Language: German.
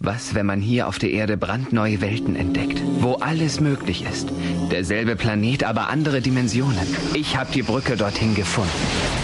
Was, wenn man hier auf der Erde brandneue Welten entdeckt, wo alles möglich ist? Derselbe Planet, aber andere Dimensionen. Ich habe die Brücke dorthin gefunden.